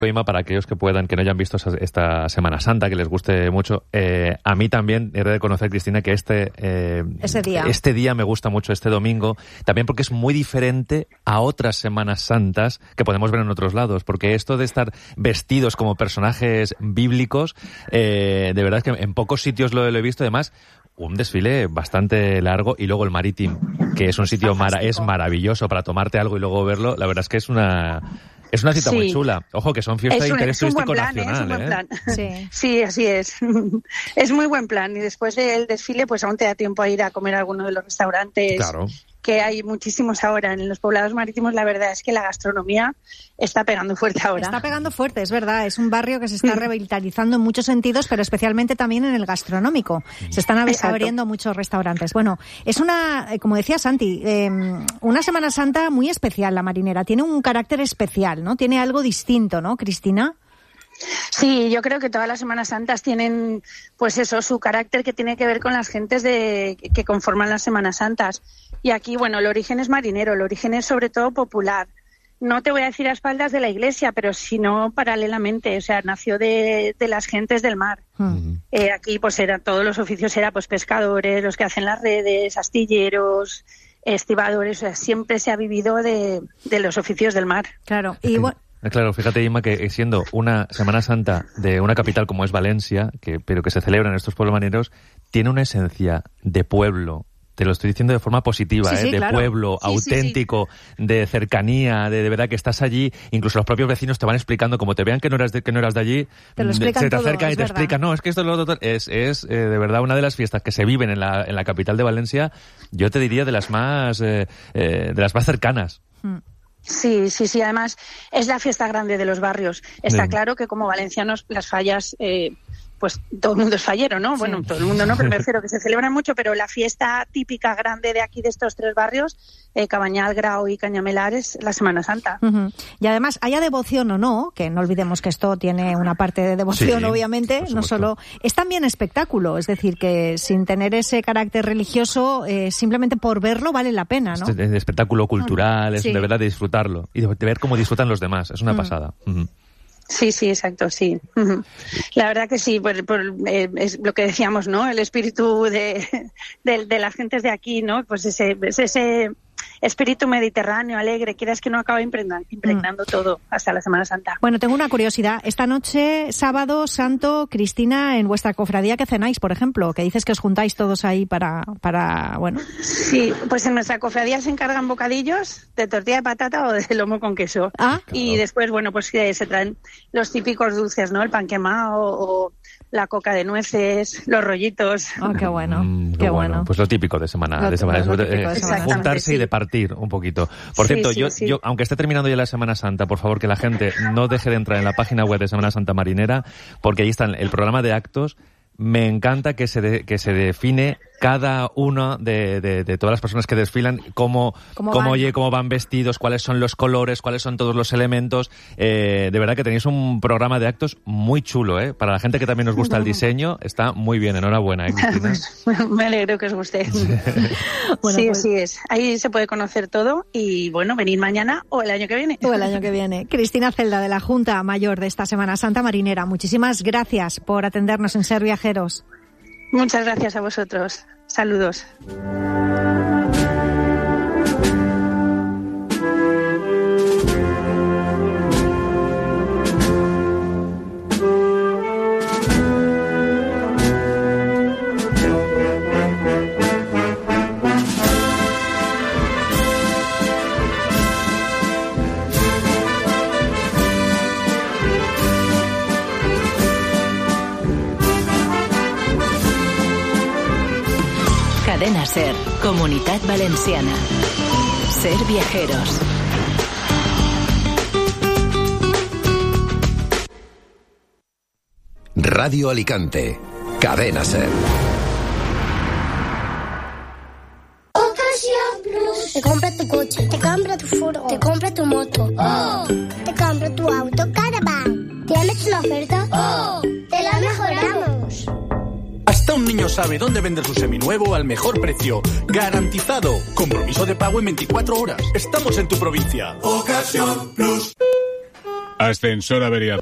Para aquellos que puedan, que no hayan visto esta Semana Santa, que les guste mucho, a mí también he de reconocer, Cristina, que este día me gusta mucho, este domingo, también porque es muy diferente a otras Semanas Santas que podemos ver en otros lados, porque esto de estar vestidos como personajes bíblicos, de verdad es que en pocos sitios lo he visto. Además, un desfile bastante largo, y luego el Marítim, que es un sitio es maravilloso para tomarte algo y luego verlo. La verdad es que es una cita muy chula. Ojo, que son fiestas de interés turístico nacional. Es un buen plan. Sí, así es. Es muy buen plan. Y después del desfile, pues aún te da tiempo a ir a comer a alguno de los restaurantes. Claro. Que hay muchísimos ahora en los poblados marítimos. La verdad es que la gastronomía está pegando fuerte ahora. Está pegando fuerte, es verdad. Es un barrio que se está revitalizando en muchos sentidos, pero especialmente también en el gastronómico. Se están abriendo muchos restaurantes. Bueno, es como decía Santi, una Semana Santa muy especial, la marinera. Tiene un carácter especial, ¿no? Tiene algo distinto, ¿no, Cristina? Sí, yo creo que todas las Semanas Santas tienen, pues eso, su carácter, que tiene que ver con las gentes que conforman las Semanas Santas. Y aquí, bueno, el origen es marinero, el origen es sobre todo popular. No te voy a decir a espaldas de la Iglesia, pero sino paralelamente, o sea, nació de las gentes del mar. Aquí, pues todos los oficios eran pues pescadores, los que hacen las redes, astilleros, estibadores, o sea, siempre se ha vivido de los oficios del mar. Claro, y bueno. Claro, fíjate, Inma, que siendo una Semana Santa de una capital como es Valencia, pero que se celebra en estos pueblos marineros, tiene una esencia de pueblo. Te lo estoy diciendo de forma positiva, de claro. Pueblo, auténtico, de cercanía, de verdad que estás allí. Incluso los propios vecinos te van explicando, como te vean que no eras de allí, se te acercan y te explican, no, es que esto es lo otro. Es de verdad una de las fiestas que se viven en la capital de Valencia, yo te diría de las más cercanas. Sí, además es la fiesta grande de los barrios. Está claro que como valencianos las fallas, pues todo el mundo es fallero, ¿no? Sí. Bueno, todo el mundo no, pero me refiero que se celebran mucho, pero la fiesta típica grande de aquí, de estos tres barrios, Cabañal, Grau y Cañamelar, es la Semana Santa. Y además, haya devoción o no, que no olvidemos que esto tiene una parte de devoción, obviamente, no solo, es también espectáculo, es decir, que sin tener ese carácter religioso, simplemente por verlo vale la pena, ¿no? Es espectáculo cultural, es de verdad de disfrutarlo, y de ver cómo disfrutan los demás, es una pasada. Sí, exacto, sí. La verdad que sí, es lo que decíamos, ¿no? El espíritu de las gentes de aquí, ¿no? Pues ese espíritu mediterráneo, alegre, quieras que no, acaba impregnando todo hasta la Semana Santa. Bueno, tengo una curiosidad. Esta noche, sábado santo, Cristina, en vuestra cofradía, ¿qué cenáis, por ejemplo? Que dices que os juntáis todos ahí para bueno. Sí, pues en nuestra cofradía se encargan bocadillos de tortilla de patata o de lomo con queso. Y después, bueno, pues se traen los típicos dulces, ¿no? El pan quemado o la coca de nueces, los rollitos. Qué bueno, qué bueno. Pues lo típico de semana. Juntarse y de partir un poquito. Por cierto, yo, aunque esté terminando ya la Semana Santa, por favor que la gente no deje de entrar en la página web de Semana Santa Marinera, porque ahí está el programa de actos. Me encanta que se define cada uno de todas las personas que desfilan, cómo van vestidos, cuáles son los colores, cuáles son todos los elementos. De verdad que tenéis un programa de actos muy chulo, ¿eh? Para la gente que también nos gusta el diseño, está muy bien. Enhorabuena, Cristina. Me alegro que os guste. Bueno, sí, así es. Ahí se puede conocer todo y, bueno, venid mañana o el año que viene. Cristina Celda, de la Junta Mayor de esta Semana Santa Marinera, muchísimas gracias por atendernos en Ser Viajeros. Muchas gracias a vosotros. Saludos. Cadena Ser, Comunitat Valenciana. Ser Viajeros. Radio Alicante. Cadena Ser. Ocasión Plus. Te compra tu coche, te compra tu furgo, te compra tu moto. Te compra tu auto Caravan. ¿Tienes una oferta? Te la mejoramos. Hasta un niño sabe dónde vender su seminuevo al mejor precio. Garantizado. Compromiso de pago en 24 horas. Estamos en tu provincia. Ocasión Plus. Ascensor averiado.